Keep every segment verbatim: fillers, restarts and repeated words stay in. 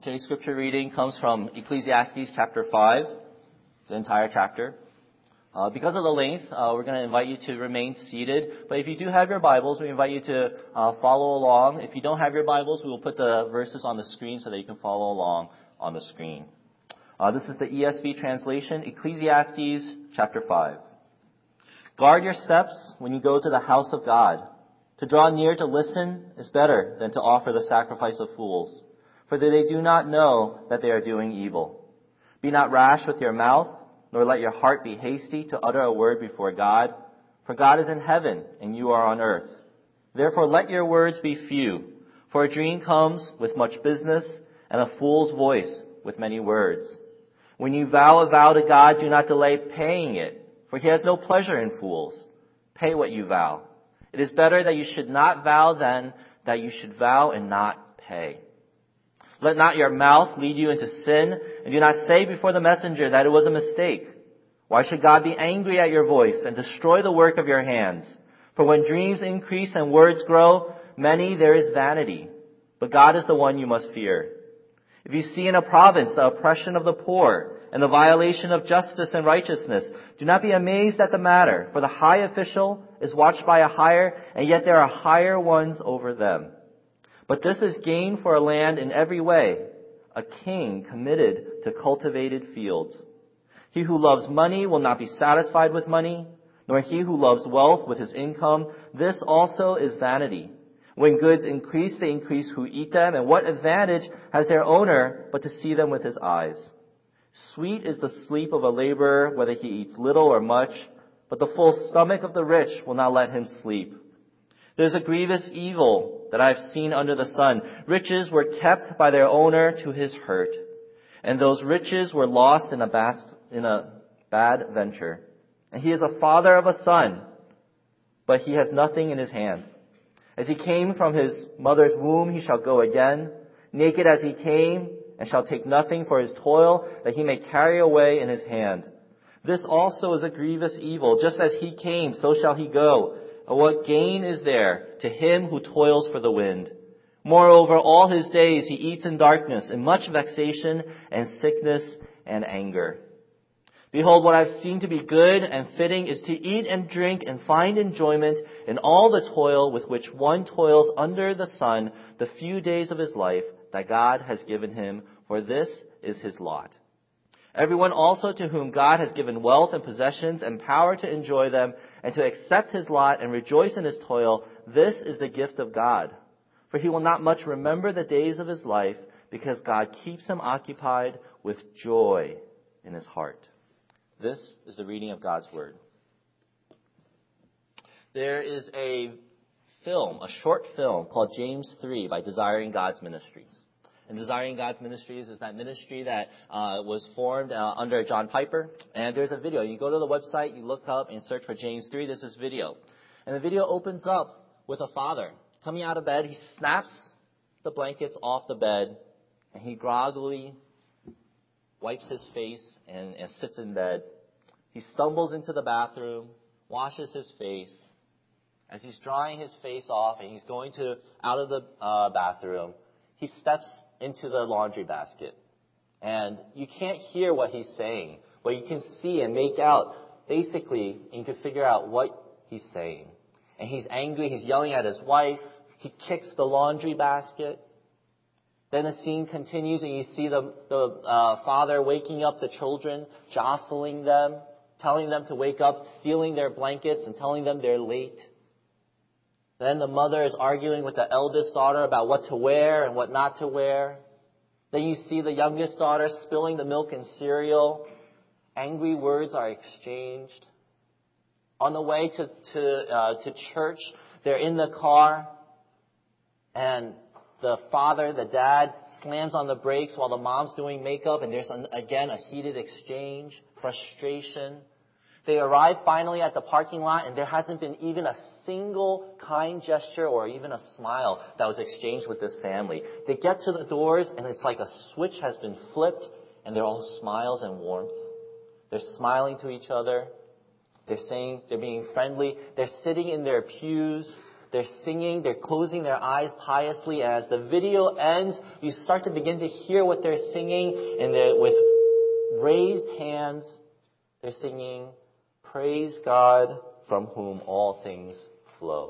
Today's scripture reading comes from Ecclesiastes chapter five, the entire chapter. Uh, because of the length, uh, we're going to invite you to remain seated. But if you do have your Bibles, we invite you to uh, follow along. If you don't have your Bibles, we will put the verses on the screen so that you can follow along on the screen. Uh, this is the E S V translation, Ecclesiastes chapter five. Guard your steps when you go to the house of God. To draw near to listen is better than to offer the sacrifice of fools, for they do not know that they are doing evil. Be not rash with your mouth, nor let your heart be hasty to utter a word before God, for God is in heaven and you are on earth. Therefore let your words be few, for a dream comes with much business, and a fool's voice with many words. When you vow a vow to God, do not delay paying it, for he has no pleasure in fools. Pay what you vow. It is better that you should not vow than that you should vow and not pay. Let not your mouth lead you into sin, and do not say before the messenger that it was a mistake. Why should God be angry at your voice and destroy the work of your hands? For when dreams increase and words grow, many there is vanity. But God is the one you must fear. If you see in a province the oppression of the poor and the violation of justice and righteousness, do not be amazed at the matter, for the high official is watched by a higher, and yet there are higher ones over them. But this is gain for a land in every way, a king committed to cultivated fields. He who loves money will not be satisfied with money, nor he who loves wealth with his income. This also is vanity. When goods increase, they increase who eat them, and what advantage has their owner but to see them with his eyes? Sweet is the sleep of a laborer, whether he eats little or much, but the full stomach of the rich will not let him sleep. There's a grievous evil that I have seen under the sun. Riches were kept by their owner to his hurt, and those riches were lost in a, bas- in a bad venture. And he is a father of a son, but he has nothing in his hand. As he came from his mother's womb, he shall go again, naked as he came, and shall take nothing for his toil that he may carry away in his hand. This also is a grievous evil. Just as he came, so shall he go. And what gain is there to him who toils for the wind? Moreover, all his days he eats in darkness, in much vexation and sickness and anger. Behold, what I've seen to be good and fitting is to eat and drink and find enjoyment in all the toil with which one toils under the sun the few days of his life that God has given him, for this is his lot. Everyone also to whom God has given wealth and possessions and power to enjoy them and to accept his lot and rejoice in his toil, this is the gift of God. For he will not much remember the days of his life, because God keeps him occupied with joy in his heart. This is the reading of God's Word. There is a film, a short film called James three by Desiring God's Ministries. And Desiring God's Ministries is that ministry that uh, was formed uh, under John Piper. And there's a video. You go to the website, you look up and search for James three. This is video. And the video opens up with a father coming out of bed. He snaps the blankets off the bed, and he groggily wipes his face and, and sits in bed. He stumbles into the bathroom, washes his face. As he's drying his face off and he's going to out of the uh, bathroom, he steps into the laundry basket. And you can't hear what he's saying, but you can see and make out, basically, and you can figure out what he's saying. And he's angry, he's yelling at his wife, he kicks the laundry basket. Then the scene continues and you see the, the uh, father waking up the children, jostling them, telling them to wake up, stealing their blankets and telling them they're late. Then the mother is arguing with the eldest daughter about what to wear and what not to wear. Then you see the youngest daughter spilling the milk and cereal. Angry words are exchanged. On the way to to, uh, to church, they're in the car, and the father, the dad, slams on the brakes while the mom's doing makeup, and there's, an, again, a heated exchange, frustration. They arrive finally at the parking lot, and there hasn't been even a single kind gesture or even a smile that was exchanged with this family. They get to the doors, and it's like a switch has been flipped, and they're all smiles and warmth. They're smiling to each other. They're saying, they're being friendly. They're sitting in their pews. They're singing, they're closing their eyes piously. And as the video ends, you start to begin to hear what they're singing. And they're, with raised hands, they're singing, "Praise God from whom all things flow."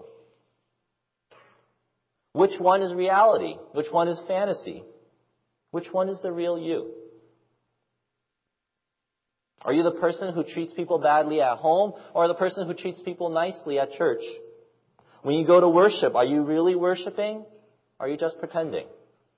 Which one is reality? Which one is fantasy? Which one is the real you? Are you the person who treats people badly at home, or the person who treats people nicely at church? When you go to worship, are you really worshiping? Or are you just pretending?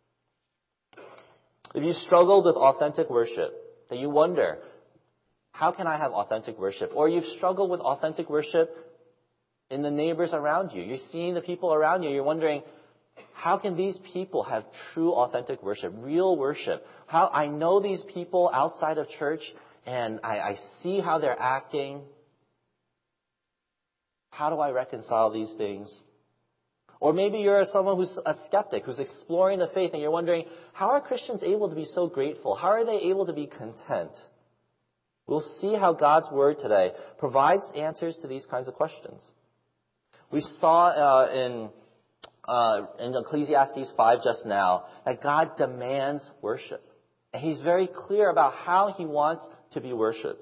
If you struggled with authentic worship, then you wonder, how can I have authentic worship? Or you've struggled with authentic worship in the neighbors around you. You're seeing the people around you. You're wondering, how can these people have true authentic worship, real worship? How I know these people outside of church, and I, I see how they're acting. How do I reconcile these things? Or maybe you're someone who's a skeptic, who's exploring the faith, and you're wondering, how are Christians able to be so grateful? How are they able to be content? We'll see how God's Word today provides answers to these kinds of questions. We saw uh, in, uh, in Ecclesiastes five just now that God demands worship. And He's very clear about how He wants to be worshipped.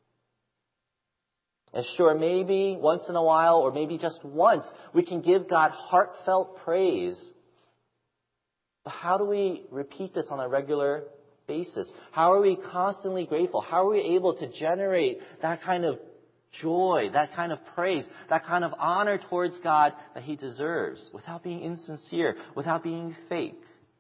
And sure, maybe once in a while, or maybe just once, we can give God heartfelt praise. But how do we repeat this on a regular basis? How are we constantly grateful? How are we able to generate that kind of joy, that kind of praise, that kind of honor towards God that He deserves without being insincere, without being fake?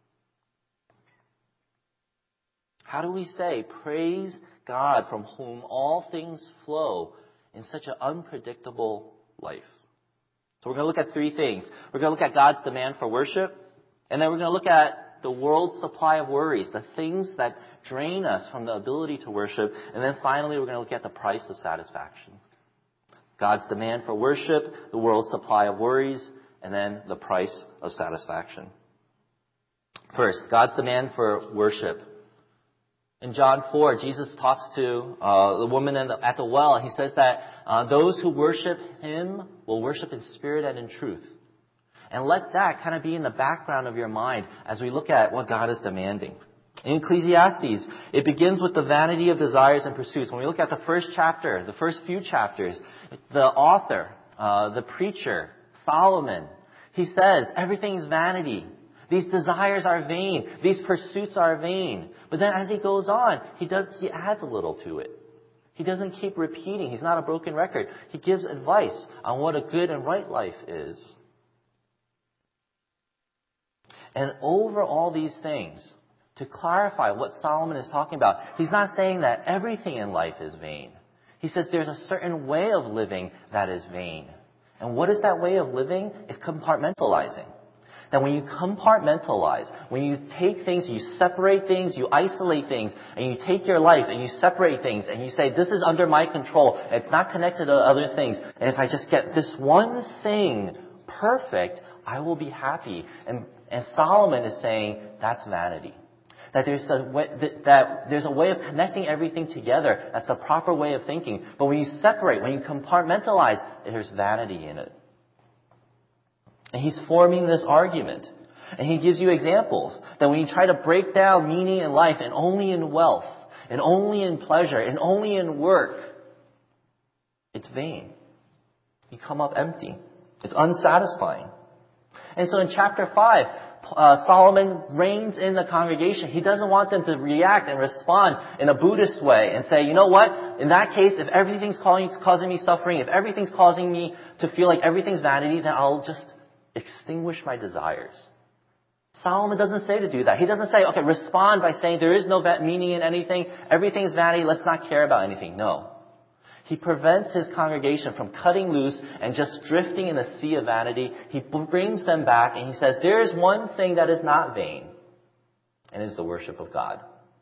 How do we say, "Praise God from whom all things flow," in such an unpredictable life? So we're going to look at three things. We're going to look at God's demand for worship, and then we're going to look at the world's supply of worries, the things that drain us from the ability to worship, and then finally we're going to look at the price of satisfaction. God's demand for worship, the world's supply of worries, and then the price of satisfaction. First, God's demand for worship. In John four, Jesus talks to uh, the woman at the, at the well, and He says that uh, those who worship Him will worship in spirit and in truth. And let that kind of be in the background of your mind as we look at what God is demanding. In Ecclesiastes, it begins with the vanity of desires and pursuits. When we look at the first chapter, the first few chapters, the author, uh, the preacher, Solomon, he says everything is vanity. These desires are vain. These pursuits are vain. But then as he goes on, he does, he adds a little to it. He doesn't keep repeating. He's not a broken record. He gives advice on what a good and right life is. And over all these things, to clarify what Solomon is talking about, he's not saying that everything in life is vain. He says there's a certain way of living that is vain. And what is that way of living? It's compartmentalizing. That when you compartmentalize, when you take things, you separate things, you isolate things, and you take your life and you separate things, and you say, this is under my control, it's not connected to other things, and if I just get this one thing perfect, I will be happy. And, and Solomon is saying, that's vanity. That there's a way, that, that there's a way of connecting everything together. That's the proper way of thinking. But when you separate, when you compartmentalize, there's vanity in it. And he's forming this argument. And he gives you examples that when you try to break down meaning in life and only in wealth, and only in pleasure, and only in work, it's vain. You come up empty. It's unsatisfying. And so in chapter five, uh, Solomon reins in the congregation. He doesn't want them to react and respond in a Buddhist way and say, you know what? In that case, if everything's causing, causing me suffering, if everything's causing me to feel like everything's vanity, then I'll just extinguish my desires. Solomon doesn't say to do that. He doesn't say, okay, respond by saying there is no meaning in anything. Everything is vanity. Let's not care about anything. No. He prevents his congregation from cutting loose and just drifting in the sea of vanity. He brings them back and he says, there is one thing that is not vain, and it is the worship of God.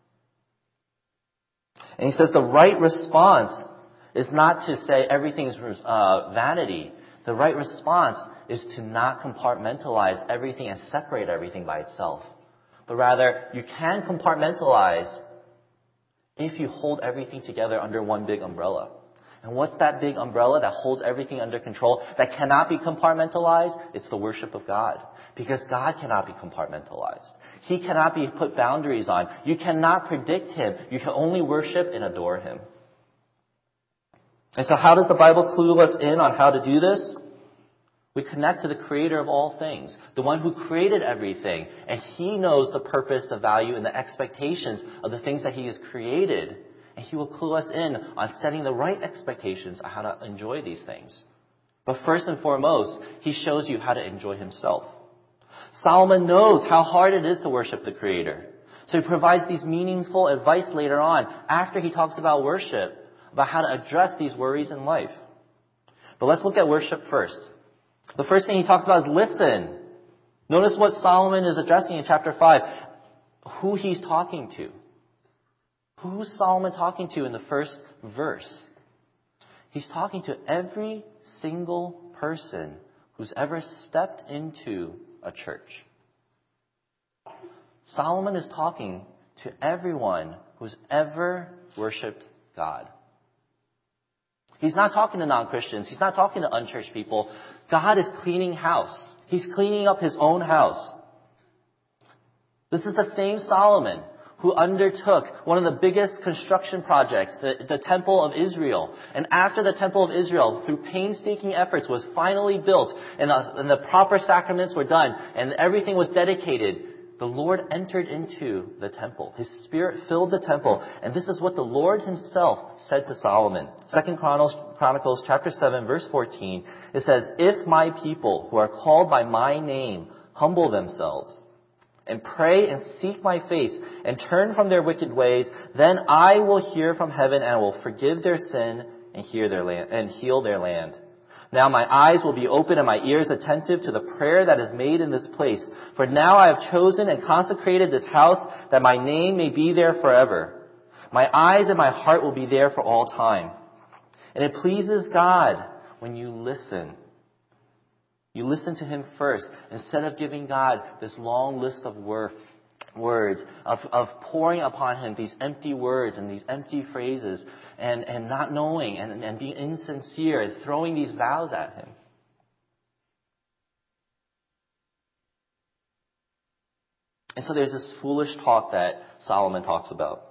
And he says the right response is not to say everything's uh, vanity. The right response is to not compartmentalize everything and separate everything by itself. But rather, you can compartmentalize if you hold everything together under one big umbrella. And what's that big umbrella that holds everything under control, that cannot be compartmentalized? It's the worship of God. Because God cannot be compartmentalized. He cannot be put boundaries on. You cannot predict Him. You can only worship and adore Him. And so how does the Bible clue us in on how to do this? We connect to the Creator of all things, the one who created everything. And He knows the purpose, the value, and the expectations of the things that He has created. And He will clue us in on setting the right expectations on how to enjoy these things. But first and foremost, He shows you how to enjoy Himself. Solomon knows how hard it is to worship the Creator. So he provides these meaningful advice later on, after he talks about worship, about how to address these worries in life. But let's look at worship first. The first thing he talks about is listen. Notice what Solomon is addressing in chapter five. Who he's talking to. Who's Solomon talking to in the first verse? He's talking to every single person who's ever stepped into a church. Solomon is talking to everyone who's ever worshipped God. He's not talking to non-Christians. He's not talking to unchurched people. God is cleaning house. He's cleaning up His own house. This is the same Solomon who undertook one of the biggest construction projects, the, the Temple of Israel. And after the Temple of Israel, through painstaking efforts, was finally built, and, uh, and the proper sacraments were done, and everything was dedicated, the Lord entered into the temple. His Spirit filled the temple. And this is what the Lord Himself said to Solomon. Second Chronicles, Chronicles chapter seven, verse fourteen, it says, "If my people who are called by my name humble themselves, and pray and seek my face and turn from their wicked ways, then I will hear from heaven and will forgive their sin and hear their land and heal their land. Now my eyes will be open and my ears attentive to the prayer that is made in this place. For now I have chosen and consecrated this house that my name may be there forever. My eyes and my heart will be there for all time." And it pleases God when you listen. You listen to Him first, instead of giving God this long list of wor- words, of, of pouring upon Him these empty words and these empty phrases, and, and not knowing, and, and being insincere, and throwing these vows at Him. And so there's this foolish talk that Solomon talks about.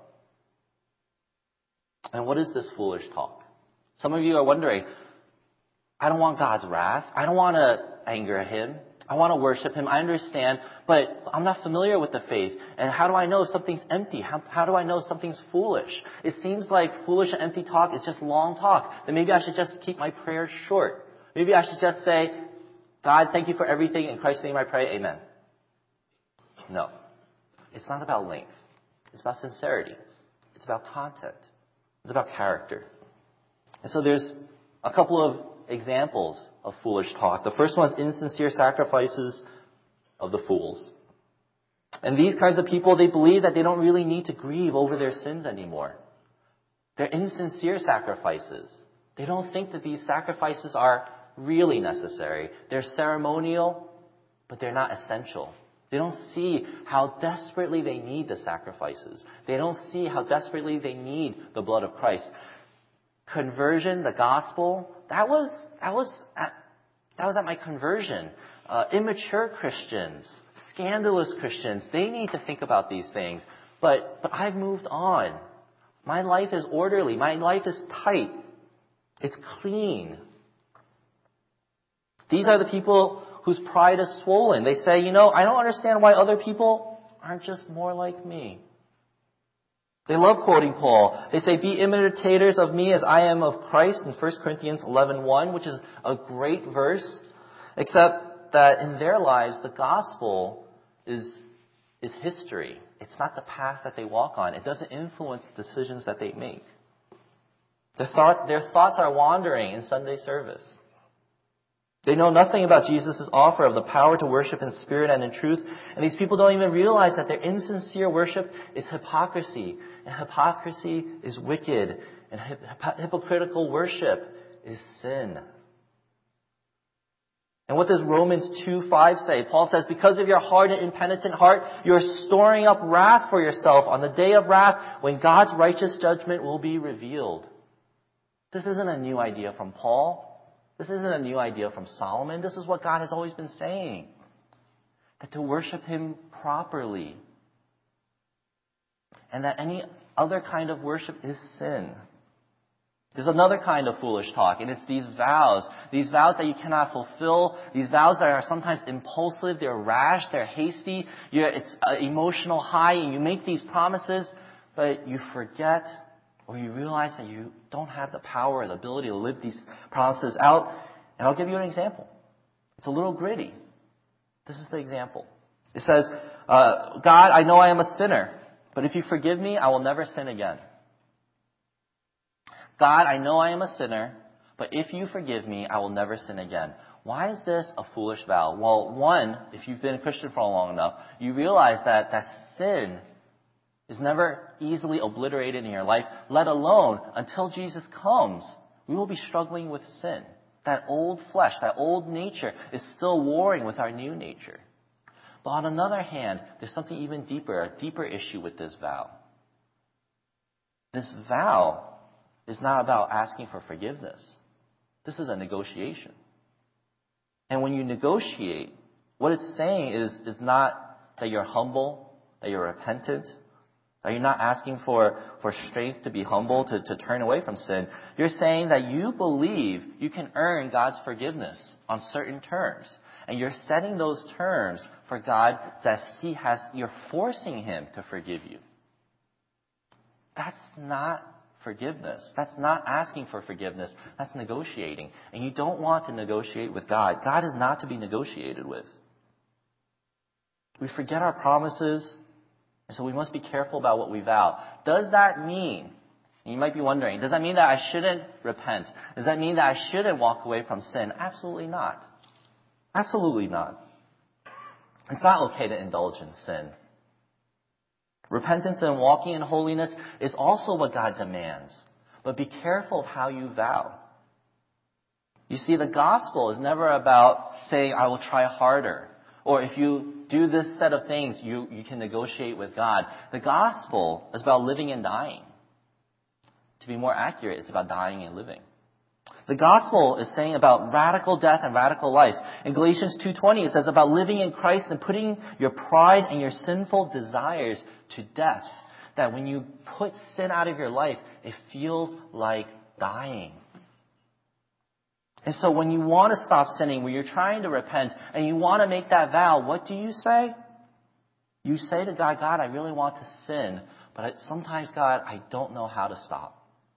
And what is this foolish talk? Some of you are wondering, I don't want God's wrath. I don't want to anger Him. I want to worship Him. I understand, but I'm not familiar with the faith. And how do I know if something's empty? How, how do I know if something's foolish? It seems like foolish and empty talk is just long talk. Then maybe I should just keep my prayers short. Maybe I should just say, God, thank you for everything. In Christ's name I pray. Amen. No. It's not about length. It's about sincerity. It's about content. It's about character. And so there's a couple of examples of foolish talk. The first one is insincere sacrifices of the fools. And these kinds of people, they believe that they don't really need to grieve over their sins anymore. They're insincere sacrifices. They don't think that these sacrifices are really necessary. They're ceremonial, but they're not essential. They don't see how desperately they need the sacrifices. They don't see how desperately they need the blood of Christ. Conversion, the gospel, that was that was at, that was at my conversion. Uh, immature Christians, scandalous Christians, they need to think about these things. But but I've moved on. My life is orderly. My life is tight. It's clean. These are the people whose pride is swollen. They say, you know, I don't understand why other people aren't just more like me. They love quoting Paul. They say, be imitators of me as I am of Christ in First Corinthians eleven one, which is a great verse, except that in their lives, the gospel is, is history. It's not the path that they walk on. It doesn't influence the decisions that they make. Their, thought, their thoughts are wandering in Sunday service. They know nothing about Jesus' offer of the power to worship in spirit and in truth. And these people don't even realize that their insincere worship is hypocrisy. And hypocrisy is wicked. And hip- hypocritical worship is sin. And what does Romans two five say? Paul says, because of your hard and impenitent heart, you are storing up wrath for yourself on the day of wrath when God's righteous judgment will be revealed. This isn't a new idea from Paul. This isn't a new idea from Solomon. This is what God has always been saying. That to worship Him properly, and that any other kind of worship is sin. There's another kind of foolish talk, and it's these vows. These vows that you cannot fulfill. These vows that are sometimes impulsive, they're rash, they're hasty. You're, it's an emotional high, and you make these promises, but you forget or you realize that you don't have the power or the ability to live these promises out. And I'll give you an example. It's a little gritty. This is the example. It says, uh, God, I know I am a sinner, but if you forgive me, I will never sin again. God, I know I am a sinner, but if you forgive me, I will never sin again. Why is this a foolish vow? Well, one, if you've been a Christian for long enough, you realize that, that sin is never easily obliterated in your life, let alone until Jesus comes, we will be struggling with sin. That old flesh, that old nature is still warring with our new nature. But on another hand, there's something even deeper, a deeper issue with this vow. This vow is not about asking for forgiveness. This is a negotiation. And when you negotiate, what it's saying is, is not that you're humble, that you're repentant, that you're not asking for, for strength to be humble, to, to turn away from sin. You're saying that you believe you can earn God's forgiveness on certain terms. And you're setting those terms for God that He has, you're forcing Him to forgive you. That's not forgiveness. That's not asking for forgiveness. That's negotiating. And you don't want to negotiate with God. God is not to be negotiated with. We forget our promises, and so we must be careful about what we vow. Does that mean, you might be wondering, does that mean that I shouldn't repent? Does that mean that I shouldn't walk away from sin? Absolutely not. Absolutely not. It's not okay to indulge in sin. Repentance and walking in holiness is also what God demands. But be careful of how you vow. You see, the gospel is never about saying, I will try harder. Or if you do this set of things, you, you can negotiate with God. The gospel is about living and dying. To be more accurate, it's about dying and living. The gospel is saying about radical death and radical life. In Galatians two twenty, it says about living in Christ and putting your pride and your sinful desires to death. That when you put sin out of your life, it feels like dying. And so when you want to stop sinning, when you're trying to repent, and you want to make that vow, what do you say? You say to God, God, I really want to sin, but sometimes, God, I don't know how to stop.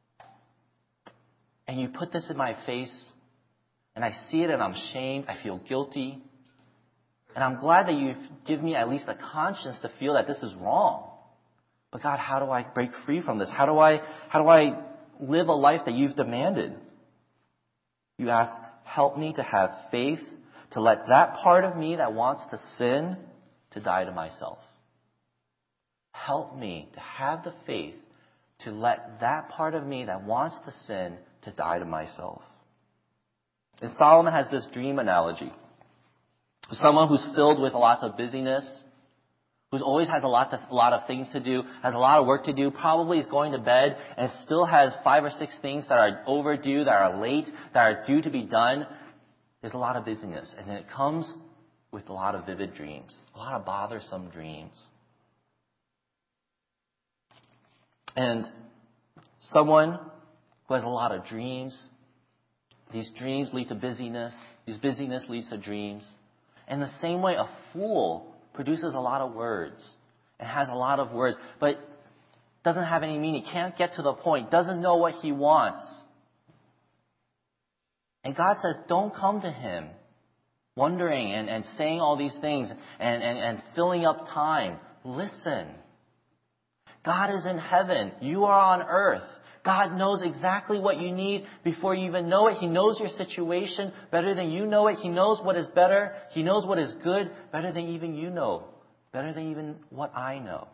And you put this in my face, and I see it and I'm ashamed, I feel guilty. And I'm glad that you give me at least a conscience to feel that this is wrong. But God, how do I break free from this? How do I, how do I live a life that you've demanded? You ask, help me to have faith, to let that part of me that wants to sin, to die to myself. Help me to have the faith to let that part of me that wants to sin, to die to myself. And Solomon has this dream analogy. Someone who's filled with lots of busyness, who always has a lot, of, a lot of things to do, has a lot of work to do, probably is going to bed and still has five or six things that are overdue, that are late, that are due to be done. There's a lot of busyness, and it comes with a lot of vivid dreams, a lot of bothersome dreams. And someone who has a lot of dreams, these dreams lead to busyness, these busyness leads to dreams. In the same way, a fool produces a lot of words and has a lot of words, but doesn't have any meaning, can't get to the point, doesn't know what he wants. And God says, don't come to him wondering and, and saying all these things and, and, and filling up time. Listen. God is in heaven. You are on earth. God knows exactly what you need before you even know it. He knows your situation better than you know it. He knows what is better. He knows what is good better than even you know. Better than even what I know.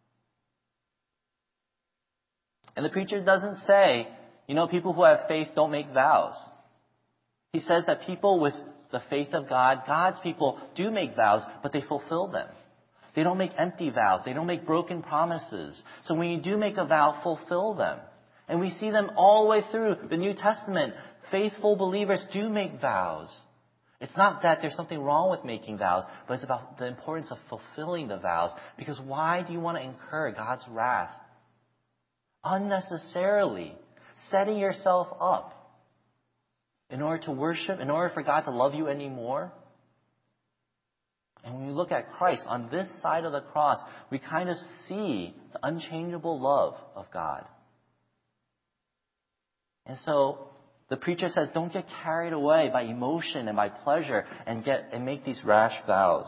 And the preacher doesn't say, you know, people who have faith don't make vows. He says that people with the faith of God, God's people, do make vows, but they fulfill them. They don't make empty vows. They don't make broken promises. So when you do make a vow, fulfill them. And we see them all the way through the New Testament. Faithful believers do make vows. It's not that there's something wrong with making vows, but it's about the importance of fulfilling the vows. Because why do you want to incur God's wrath? Unnecessarily. Setting yourself up in order to worship, in order for God to love you anymore. And when we look at Christ on this side of the cross, we kind of see the unchangeable love of God. And so the preacher says, don't get carried away by emotion and by pleasure and get and make these rash vows.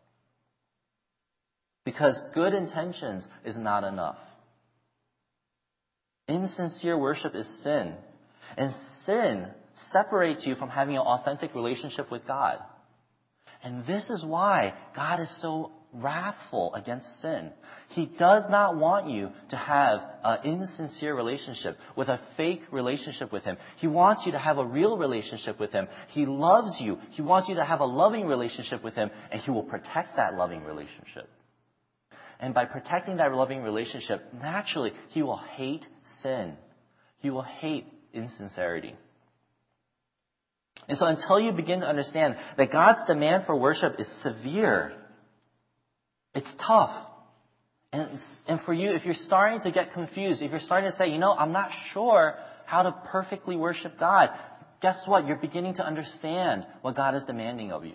Because good intentions is not enough. Insincere worship is sin. And sin separates you from having an authentic relationship with God. And this is why God is so wrathful against sin. He does not want you to have an insincere relationship, with a fake relationship with Him. He wants you to have a real relationship with Him. He loves you. He wants you to have a loving relationship with Him, and He will protect that loving relationship. And by protecting that loving relationship, naturally, He will hate sin. He will hate insincerity. And so until you begin to understand that God's demand for worship is severe, it's tough. And, and for you, if you're starting to get confused, if you're starting to say, you know, I'm not sure how to perfectly worship God, guess what? You're beginning to understand what God is demanding of you.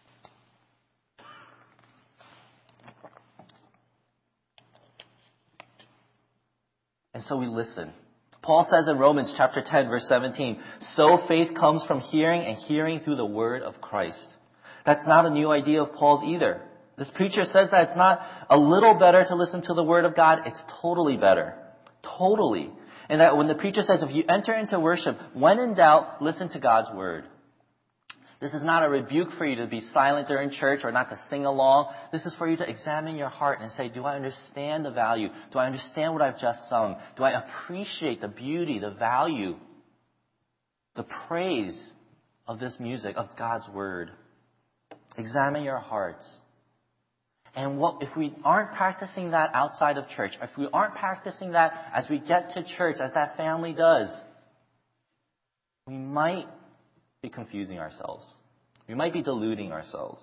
And so we listen. Paul says in Romans chapter ten, verse seventeen, so faith comes from hearing, and hearing through the word of Christ. That's not a new idea of Paul's either. This preacher says that it's not a little better to listen to the word of God. It's totally better. Totally. And that when the preacher says, if you enter into worship, when in doubt, listen to God's word. This is not a rebuke for you to be silent during church or not to sing along. This is for you to examine your heart and say, do I understand the value? Do I understand what I've just sung? Do I appreciate the beauty, the value, the praise of this music, of God's word? Examine your hearts. And what if we aren't practicing that outside of church, if we aren't practicing that as we get to church, as that family does, we might be confusing ourselves. We might be deluding ourselves.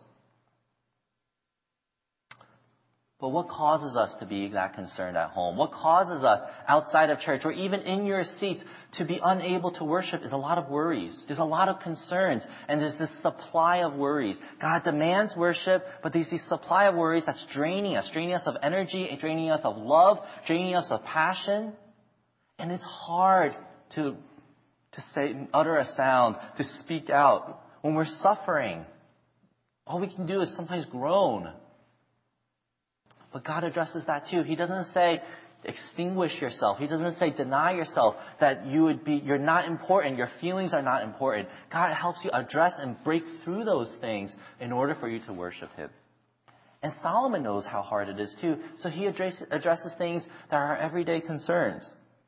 But what causes us to be that concerned at home? What causes us outside of church or even in your seats to be unable to worship is a lot of worries. There's a lot of concerns, and there's this supply of worries. God demands worship, but there's this supply of worries that's draining us, draining us of energy, draining us of love, draining us of passion. And it's hard to to say, utter a sound, to speak out. When we're suffering, all we can do is sometimes groan. But God addresses that too. He doesn't say, extinguish yourself. He doesn't say, deny yourself, that you would be, you're not important, your feelings are not important. God helps you address and break through those things in order for you to worship Him. And Solomon knows how hard it is too. So he address, addresses things that are our everyday concerns.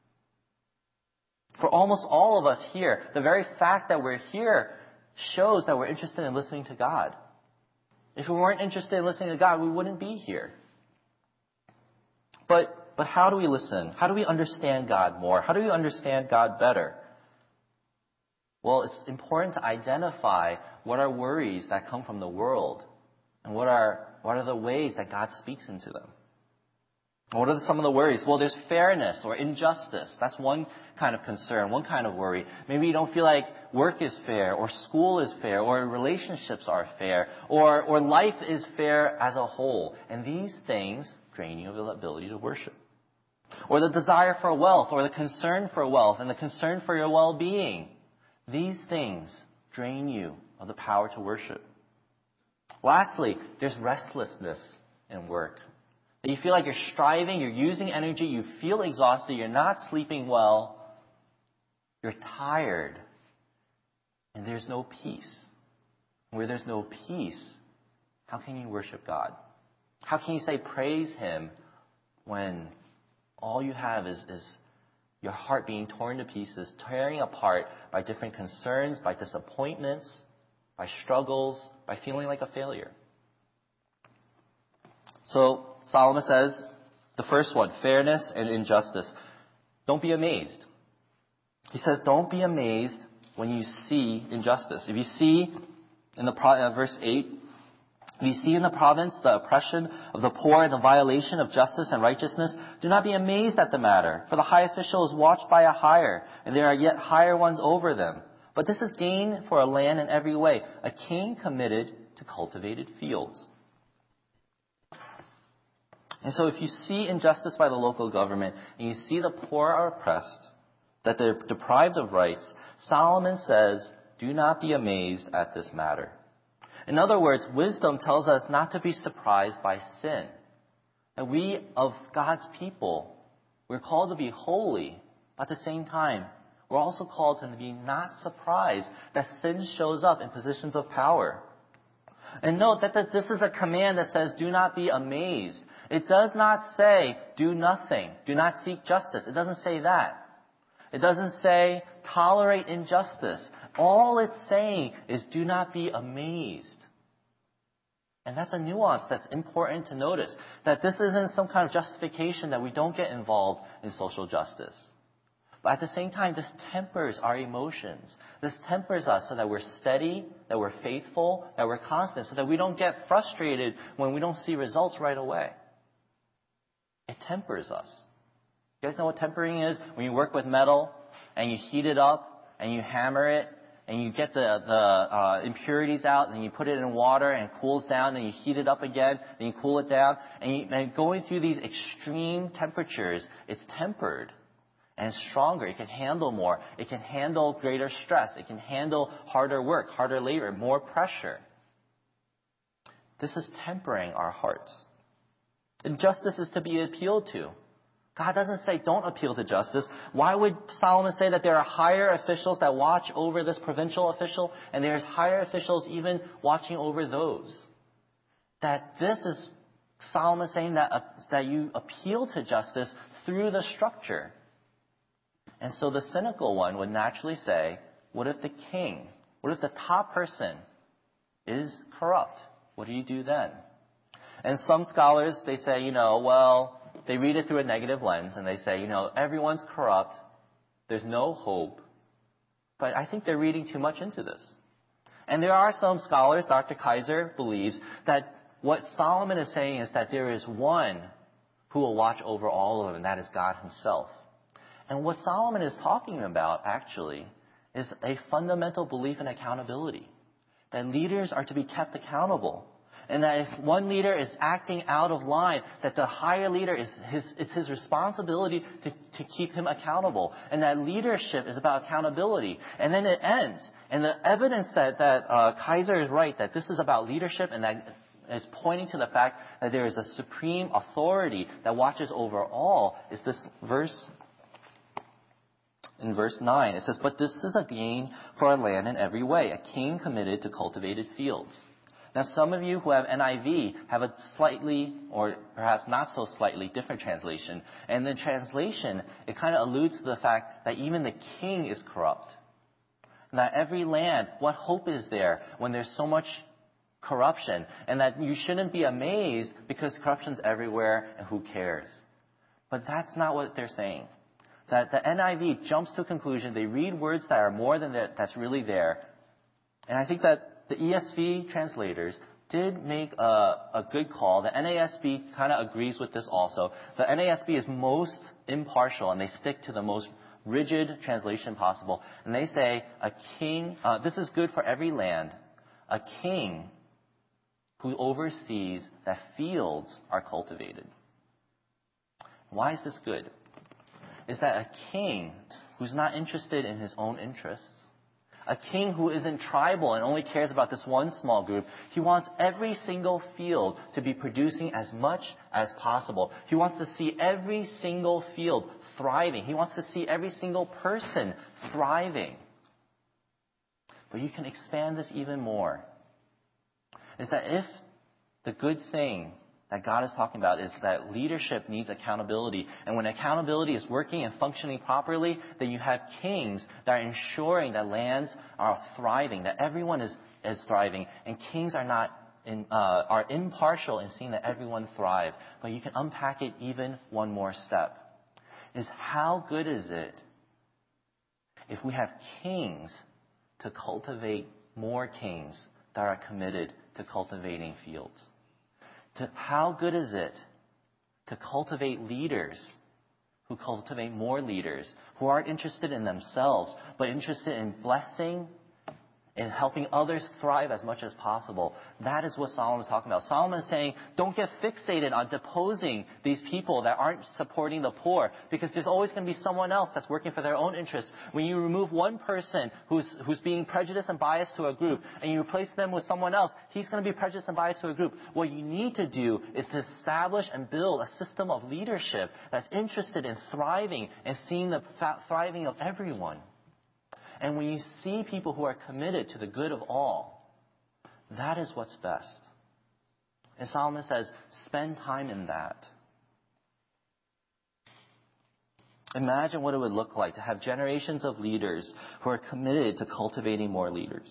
For almost all of us here, the very fact that we're here shows that we're interested in listening to God. If we weren't interested in listening to God, we wouldn't be here. But but how do we listen? How do we understand God more? How do we understand God better? Well, it's important to identify what are worries that come from the world, and what are what are the ways that God speaks into them. What are some of the worries? Well, there's fairness or injustice. That's one kind of concern, one kind of worry. Maybe you don't feel like work is fair, or school is fair, or relationships are fair, or, or life is fair as a whole. And these things drain you of the ability to worship. Or the desire for wealth, or the concern for wealth, and the concern for your well-being. These things drain you of the power to worship. Lastly, there's restlessness in work. You feel like you're striving, you're using energy, you feel exhausted, you're not sleeping well, you're tired, and there's no peace. Where there's no peace, how can you worship God? How can you say praise Him when all you have is, is your heart being torn to pieces, tearing apart by different concerns, by disappointments, by struggles, by feeling like a failure? So Solomon says, the first one, fairness and injustice. Don't be amazed. He says, don't be amazed when you see injustice. If you see in the uh, verse eight, if you see in the province the oppression of the poor and the violation of justice and righteousness, do not be amazed at the matter, for the high official is watched by a higher, and there are yet higher ones over them. But this is gain for a land in every way, a king committed to cultivated fields. And so if you see injustice by the local government, and you see the poor are oppressed, that they're deprived of rights, Solomon says, do not be amazed at this matter. In other words, wisdom tells us not to be surprised by sin. That we, of God's people, we're called to be holy, but at the same time, we're also called to be not surprised that sin shows up in positions of power. And note that this is a command that says, do not be amazed. It does not say, do nothing, do not seek justice. It doesn't say that. It doesn't say, tolerate injustice. All it's saying is, do not be amazed. And that's a nuance that's important to notice. That this isn't some kind of justification that we don't get involved in social justice. But at the same time, this tempers our emotions. This tempers us so that we're steady, that we're faithful, that we're constant, so that we don't get frustrated when we don't see results right away. It tempers us. You guys know what tempering is? When you work with metal and you heat it up and you hammer it and you get the, the uh, impurities out and you put it in water and it cools down, then you heat it up again, then you cool it down. And, you, and going through these extreme temperatures, it's tempered. And it's stronger. It can handle more. It can handle greater stress. It can handle harder work, harder labor, more pressure. This is tempering our hearts. Injustice is to be appealed to. God doesn't say don't appeal to justice. Why would Solomon say that there are higher officials that watch over this provincial official, and there's higher officials even watching over those? That this is Solomon saying that, uh, that you appeal to justice through the structure. And so the cynical one would naturally say, what if the king, what if the top person is corrupt? What do you do then? And some scholars, they say, you know, well, they read it through a negative lens and they say, you know, everyone's corrupt. There's no hope. But I think they're reading too much into this. And there are some scholars, Doctor Kaiser believes, that what Solomon is saying is that there is one who will watch over all of them, and that is God himself. And what Solomon is talking about, actually, is a fundamental belief in accountability. That leaders are to be kept accountable. And that if one leader is acting out of line, that the higher leader is his, it's his responsibility to, to keep him accountable. And that leadership is about accountability. And then it ends. And the evidence that, that uh, Kaiser is right, that this is about leadership and that is pointing to the fact that there is a supreme authority that watches over all, is this verse. In verse nine, it says, but this is a gain for a land in every way, a king committed to cultivated fields. Now, some of you who have N I V have a slightly, or perhaps not so slightly, different translation. And the translation, it kind of alludes to the fact that even the king is corrupt. And that every land, what hope is there when there's so much corruption? And that you shouldn't be amazed because corruption's everywhere and who cares? But that's not what they're saying. That the N I V jumps to a conclusion. They read words that are more than that, that's really there. And I think that the E S V translators did make a, a good call. The N A S B kind of agrees with this also. The N A S B is most impartial, and they stick to the most rigid translation possible. And they say, a king, uh, this is good for every land, a king who oversees that fields are cultivated. Why is this good? Is that a king who's not interested in his own interests, a king who isn't tribal and only cares about this one small group, he wants every single field to be producing as much as possible. He wants to see every single field thriving. He wants to see every single person thriving. But you can expand this even more. Is that if the good thing that God is talking about is that leadership needs accountability. And when accountability is working and functioning properly, then you have kings that are ensuring that lands are thriving, that everyone is, is thriving. And kings are not in, uh, are impartial in seeing that everyone thrive. But you can unpack it even one more step. Is how good is it if we have kings to cultivate more kings that are committed to cultivating fields? To, how good is it to cultivate leaders who cultivate more leaders, who aren't interested in themselves, but interested in blessing and helping others thrive as much as possible? That is what Solomon is talking about. Solomon is saying, don't get fixated on deposing these people that aren't supporting the poor, because there's always going to be someone else that's working for their own interests. When you remove one person who's who's being prejudiced and biased to a group, and you replace them with someone else, he's going to be prejudiced and biased to a group. What you need to do is to establish and build a system of leadership that's interested in thriving and seeing the thriving of everyone. And when you see people who are committed to the good of all, that is what's best. And Solomon says, spend time in that. Imagine what it would look like to have generations of leaders who are committed to cultivating more leaders.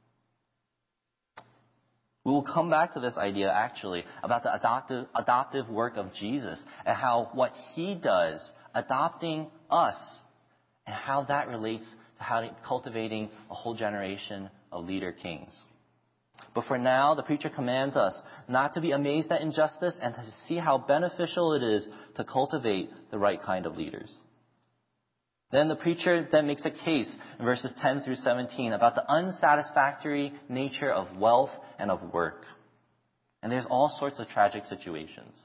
We will come back to this idea, actually, about the adoptive, adoptive work of Jesus and how what he does, adopting us, and how that relates to how cultivating a whole generation of leader kings. But for now, the preacher commands us not to be amazed at injustice and to see how beneficial it is to cultivate the right kind of leaders. Then the preacher then makes a case in verses ten through seventeen about the unsatisfactory nature of wealth and of work. And there's all sorts of tragic situations.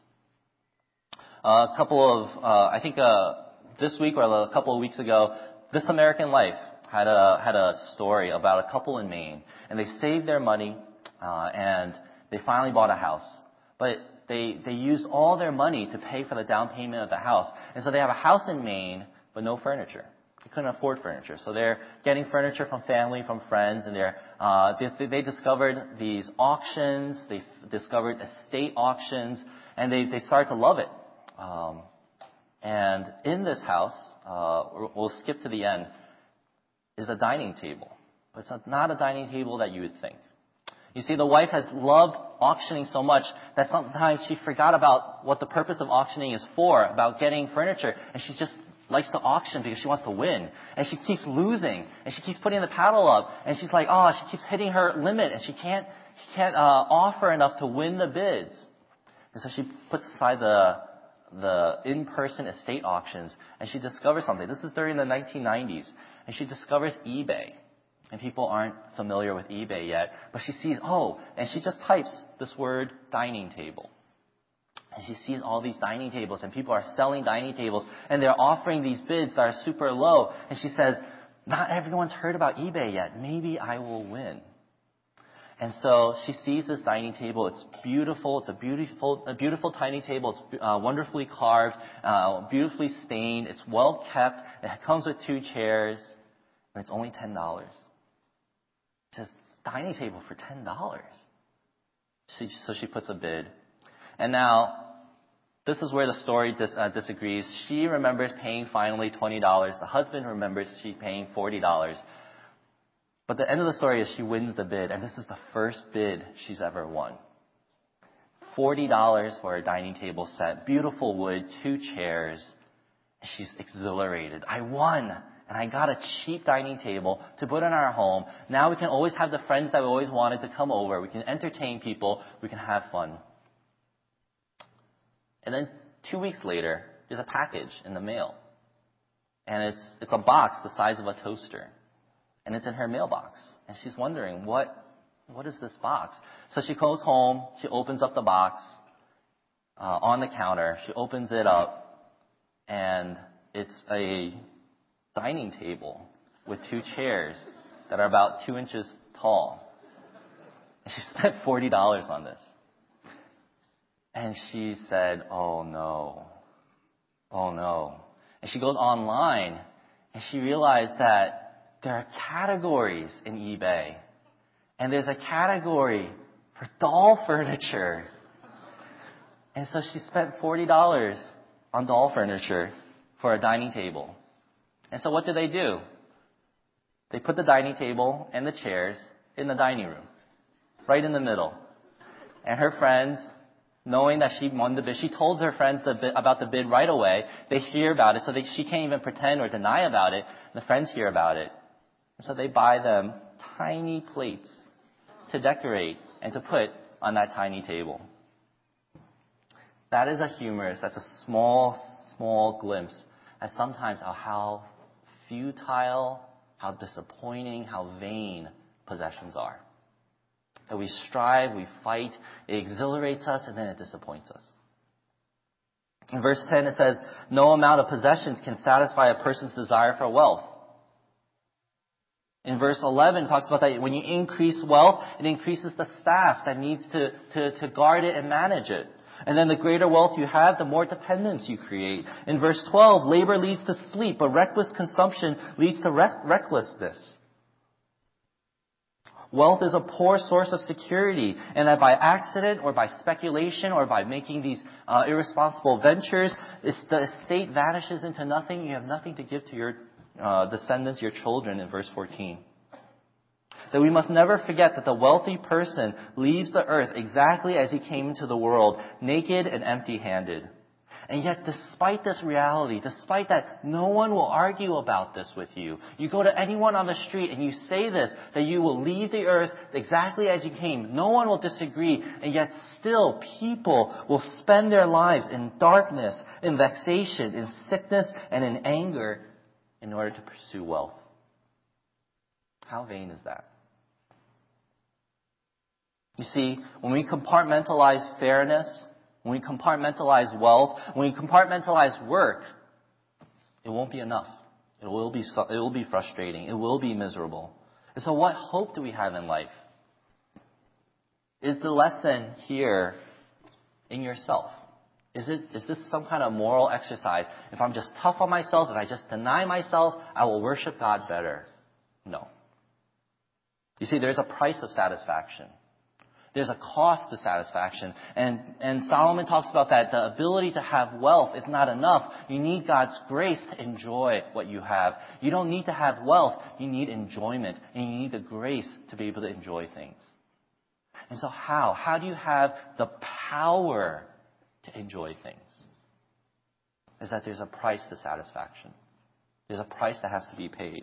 Uh, a couple of, uh, I think uh, this week or a couple of weeks ago, This American Life had a had a story about a couple in Maine, and they saved their money, uh, and they finally bought a house. But they they used all their money to pay for the down payment of the house, and so they have a house in Maine, but no furniture. They couldn't afford furniture, so they're getting furniture from family, from friends, and they're uh, they, they discovered these auctions. They discovered estate auctions, and they they started to love it. Um, And in this house, uh, we'll skip to the end, is a dining table. But it's not a dining table that you would think. You see, the wife has loved auctioning so much that sometimes she forgot about what the purpose of auctioning is for, about getting furniture. And she just likes to auction because she wants to win. And she keeps losing. And she keeps putting the paddle up. And she's like, oh, she keeps hitting her limit. And she can't, she can't uh, offer enough to win the bids. And so she puts aside the the in-person estate auctions, and she discovers something. This is during the nineteen nineties, and she discovers eBay. And people aren't familiar with eBay yet, but she sees, oh, and she just types this word, dining table. And she sees all these dining tables, and people are selling dining tables, and they're offering these bids that are super low. And she says, not everyone's heard about eBay yet. Maybe I will win. And so she sees this dining table. It's beautiful. It's a beautiful, a beautiful tiny table. It's uh, wonderfully carved, uh, beautifully stained. It's well kept. It comes with two chairs, and it's only ten dollars. It says dining table for ten dollars. She, so she puts a bid, and now this is where the story dis, uh, disagrees. She remembers paying finally twenty dollars. The husband remembers she paying forty dollars. But the end of the story is she wins the bid, and this is the first bid she's ever won. forty dollars for a dining table set, beautiful wood, two chairs. She's exhilarated. I won, and I got a cheap dining table to put in our home. Now we can always have the friends that we always wanted to come over. We can entertain people. We can have fun. And then two weeks later, there's a package in the mail. And it's it's a box the size of a toaster. And it's in her mailbox. And she's wondering, what, what is this box? So she goes home. She opens up the box uh, on the counter. She opens it up. And it's a dining table with two chairs that are about two inches tall. And she spent forty dollars on this. And she said, oh, no. Oh, no. And she goes online. And she realized that there are categories in eBay. And there's a category for doll furniture. And so she spent forty dollars on doll furniture for a dining table. And so what do they do? They put the dining table and the chairs in the dining room, right in the middle. And her friends knowing that she won the bid. She told her friends the bid, about the bid right away. They hear about it, so they, she can't even pretend or deny about it. The friends hear about it. And so they buy them tiny plates to decorate and to put on that tiny table. That is a humorous, that's a small, small glimpse at sometimes of how futile, how disappointing, how vain possessions are. That we strive, we fight, it exhilarates us, and then it disappoints us. In verse ten it says, no amount of possessions can satisfy a person's desire for wealth. In verse eleven it talks about that when you increase wealth, it increases the staff that needs to, to, to guard it and manage it. And then the greater wealth you have, the more dependence you create. In verse twelve, labor leads to sleep, but reckless consumption leads to re- recklessness. Wealth is a poor source of security, and that by accident or by speculation or by making these uh, irresponsible ventures, the estate vanishes into nothing. You have nothing to give to your uh, descendants, your children, in verse fourteen. That we must never forget that the wealthy person leaves the earth exactly as he came into the world, naked and empty-handed. And yet, despite this reality, despite that no one will argue about this with you, you go to anyone on the street and you say this, that you will leave the earth exactly as you came. No one will disagree, and yet still people will spend their lives in darkness, in vexation, in sickness, and in anger in order to pursue wealth. How vain is that? You see, when we compartmentalize fairness, when we compartmentalize wealth, when we compartmentalize work, it won't be enough. It will be, it will be frustrating. It will be miserable. And so what hope do we have in life? Is the lesson here in yourself? Is it, is this some kind of moral exercise? If I'm just tough on myself, if I just deny myself, I will worship God better. No. You see, there's a price of satisfaction. There's a cost to satisfaction. And, and Solomon talks about that. The ability to have wealth is not enough. You need God's grace to enjoy what you have. You don't need to have wealth. You need enjoyment. And you need the grace to be able to enjoy things. And so how? How do you have the power to enjoy things? Is that there's a price to satisfaction. There's a price that has to be paid.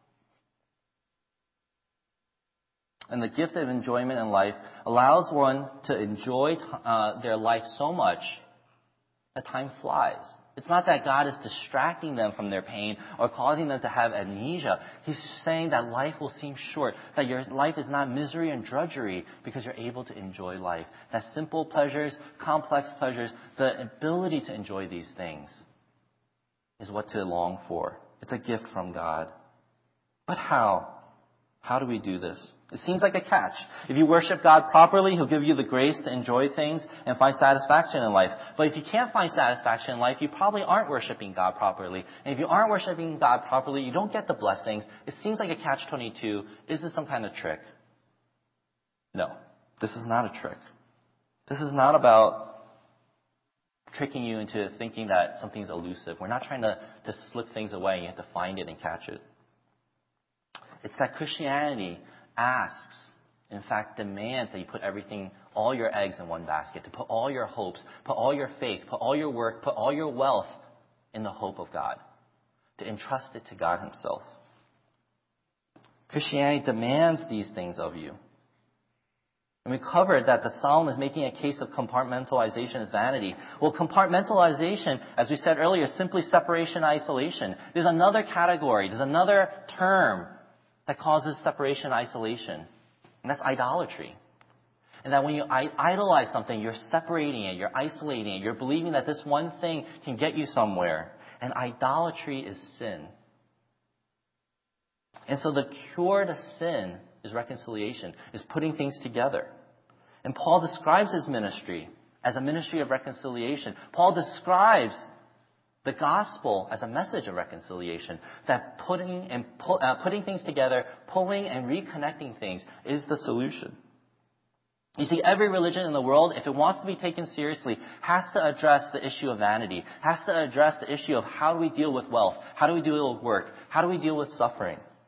And the gift of enjoyment in life allows one to enjoy uh, their life so much that time flies. It's not that God is distracting them from their pain or causing them to have amnesia. He's saying that life will seem short, that your life is not misery and drudgery because you're able to enjoy life. That simple pleasures, complex pleasures, the ability to enjoy these things is what to long for. It's a gift from God. But how? How do we do this? It seems like a catch. If you worship God properly, He'll give you the grace to enjoy things and find satisfaction in life. But if you can't find satisfaction in life, you probably aren't worshiping God properly. And if you aren't worshiping God properly, you don't get the blessings. It seems like a catch twenty-two. Is this some kind of trick? No. This is not a trick. This is not about tricking you into thinking that something's elusive. We're not trying to, to slip things away and you have to find it and catch it. It's that Christianity asks, in fact demands that you put everything, all your eggs in one basket, to put all your hopes, put all your faith, put all your work, put all your wealth in the hope of God, to entrust it to God Himself. Christianity demands these things of you. And we covered that the psalm is making a case of compartmentalization as vanity. Well, compartmentalization, as we said earlier, is simply separation and isolation. There's another category, there's another term that causes separation and isolation. And that's idolatry. And that when you idolize something, you're separating it, you're isolating it, you're believing that this one thing can get you somewhere. And idolatry is sin. And so the cure to sin is reconciliation, is putting things together. And Paul describes his ministry as a ministry of reconciliation. Paul describes the gospel as a message of reconciliation, that putting and pull, uh, putting things together, pulling and reconnecting things is the solution. You see, every religion in the world, if it wants to be taken seriously, has to address the issue of vanity, has to address the issue of how do we deal with wealth, how do we deal with work, how do we deal with suffering.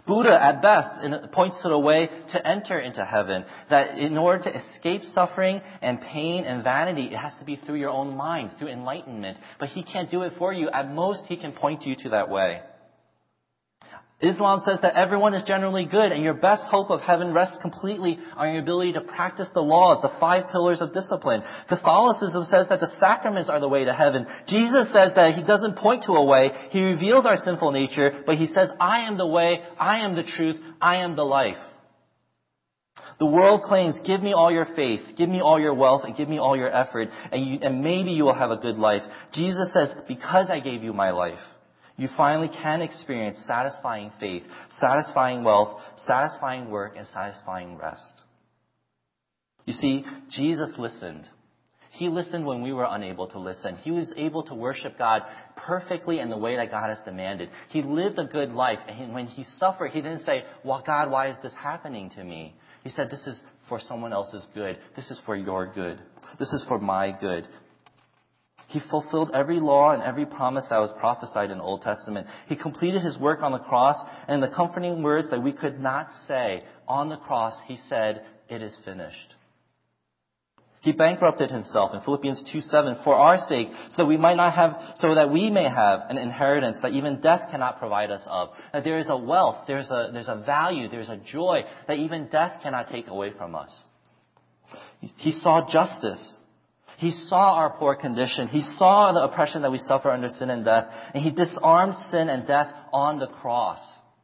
Buddha, at best, points to the way to enter into heaven. That in order to escape suffering and pain and vanity, it has to be through your own mind, through enlightenment. But he can't do it for you. At most, he can point you to that way. Islam says that everyone is generally good, and your best hope of heaven rests completely on your ability to practice the laws, the five pillars of discipline. Catholicism says that the sacraments are the way to heaven. Jesus says that he doesn't point to a way. He reveals our sinful nature, but he says, I am the way, I am the truth, I am the life. The world claims, give me all your faith, give me all your wealth, and give me all your effort, and, you, and maybe you will have a good life. Jesus says, because I gave you my life, you finally can experience satisfying faith, satisfying wealth, satisfying work, and satisfying rest. You see, Jesus listened. He listened when we were unable to listen. He was able to worship God perfectly in the way that God has demanded. He lived a good life. And when he suffered, he didn't say, well, God, why is this happening to me? He said, this is for someone else's good. This is for your good. This is for my good. He fulfilled every law and every promise that was prophesied in the Old Testament. He completed his work on the cross, and the comforting words that we could not say on the cross, he said, it is finished. He bankrupted himself in Philippians two seven for our sake, so that we might not have, so that we may have an inheritance that even death cannot provide us of. That there is a wealth, there's a, there's a value, there's a joy that even death cannot take away from us. He saw justice. He saw our poor condition. He saw the oppression that we suffer under sin and death. And he disarmed sin and death on the cross.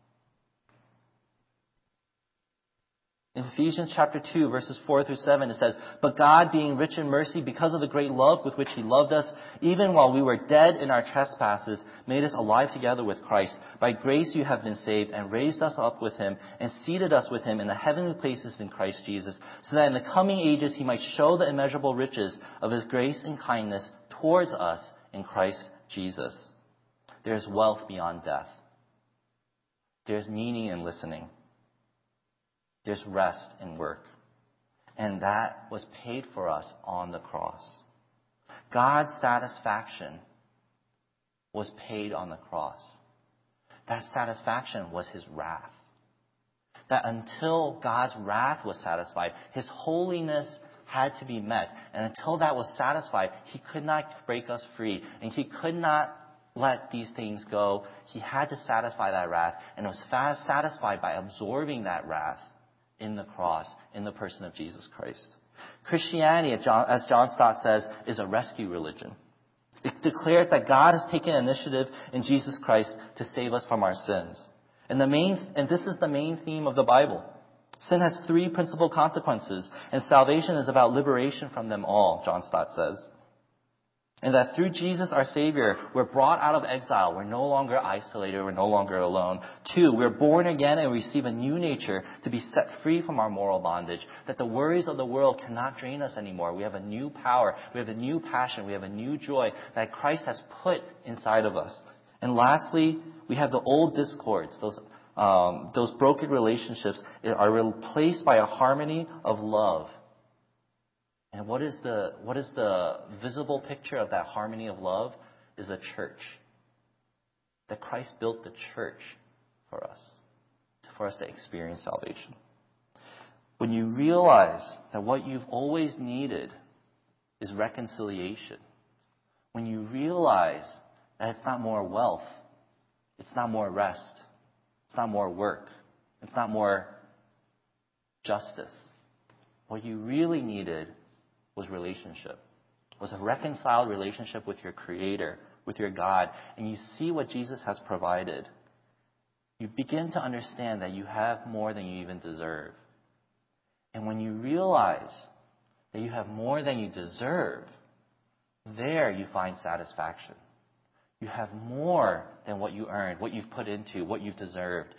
In Ephesians chapter two, verses four through seven, it says, but God, being rich in mercy, because of the great love with which he loved us, even while we were dead in our trespasses, made us alive together with Christ. By grace you have been saved, and raised us up with him, and seated us with him in the heavenly places in Christ Jesus, so that in the coming ages he might show the immeasurable riches of his grace and kindness towards us in Christ Jesus. There's wealth beyond death. There's meaning in listening. There's rest in work. And that was paid for us on the cross. God's satisfaction was paid on the cross. That satisfaction was his wrath. That until God's wrath was satisfied, his holiness had to be met. And until that was satisfied, he could not break us free. And he could not let these things go. He had to satisfy that wrath. And it was fast satisfied by absorbing that wrath in the cross, in the person of Jesus Christ. Christianity, as John, as John Stott says, is a rescue religion. It declares that God has taken initiative in Jesus Christ to save us from our sins. And the main, and this is the main theme of the Bible. Sin has three principal consequences, and salvation is about liberation from them all, John Stott says. And that through Jesus, our Savior, we're brought out of exile. We're no longer isolated. We're no longer alone. Two, we're born again and receive a new nature to be set free from our moral bondage. That the worries of the world cannot drain us anymore. We have a new power. We have a new passion. We have a new joy that Christ has put inside of us. And lastly, we have the old discords. Those, um, those broken relationships are replaced by a harmony of love. And what is the what is the visible picture of that harmony of love is a church. That Christ built the church for us, for us to experience salvation. When you realize that what you've always needed is reconciliation, when you realize that it's not more wealth, it's not more rest, it's not more work, it's not more justice, what you really needed was relationship, was a reconciled relationship with your Creator, with your God, and you see what Jesus has provided, you begin to understand that you have more than you even deserve. And when you realize that you have more than you deserve, there you find satisfaction. You have more than what you earned, what you've put into, what you've deserved.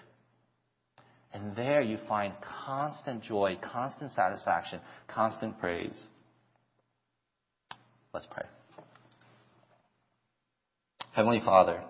And there you find constant joy, constant satisfaction, constant praise. Let's pray. Heavenly Father,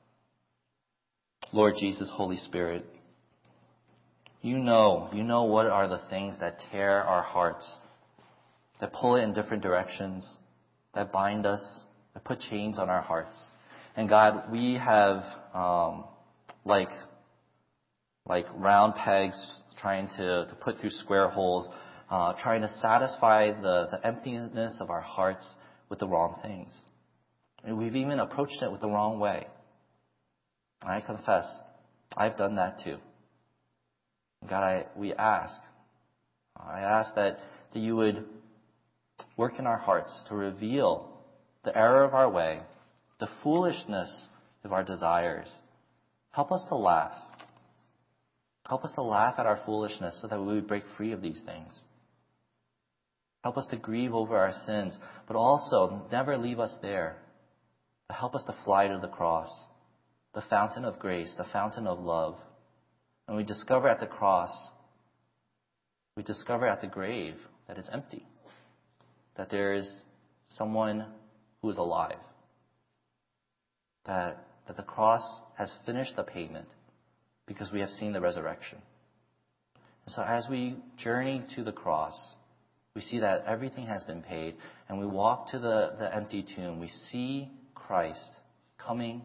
Lord Jesus, Holy Spirit, you know, you know what are the things that tear our hearts, that pull it in different directions, that bind us, that put chains on our hearts. And God, we have, um, like like round pegs trying to, to put through square holes, uh, trying to satisfy the, the emptiness of our hearts with the wrong things. And we've even approached it with the wrong way. I confess, I've done that too. God, I, we ask, I ask that, that you would work in our hearts to reveal the error of our way, the foolishness of our desires. Help us to laugh. Help us to laugh at our foolishness so that we would break free of these things. Help us to grieve over our sins, but also never leave us there. But help us to fly to the cross, the fountain of grace, the fountain of love. And we discover at the cross, we discover at the grave that it's empty, that there is someone who is alive, that, that the cross has finished the payment because we have seen the resurrection. And so as we journey to the cross, we see that everything has been paid, and we walk to the, the empty tomb. We see Christ coming.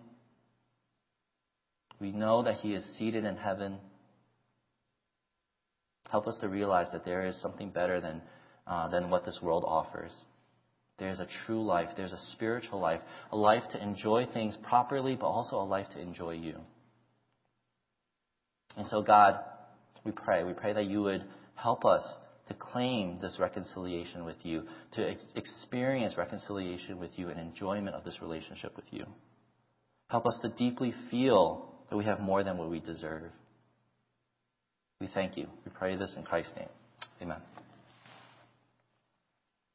We know that he is seated in heaven. Help us to realize that there is something better than, uh, than what this world offers. There's a true life. There's a spiritual life, a life to enjoy things properly, but also a life to enjoy you. And so, God, we pray. We pray that you would help us to claim this reconciliation with you, to ex- experience reconciliation with you and enjoyment of this relationship with you. Help us to deeply feel that we have more than what we deserve. We thank you. We pray this in Christ's name. Amen.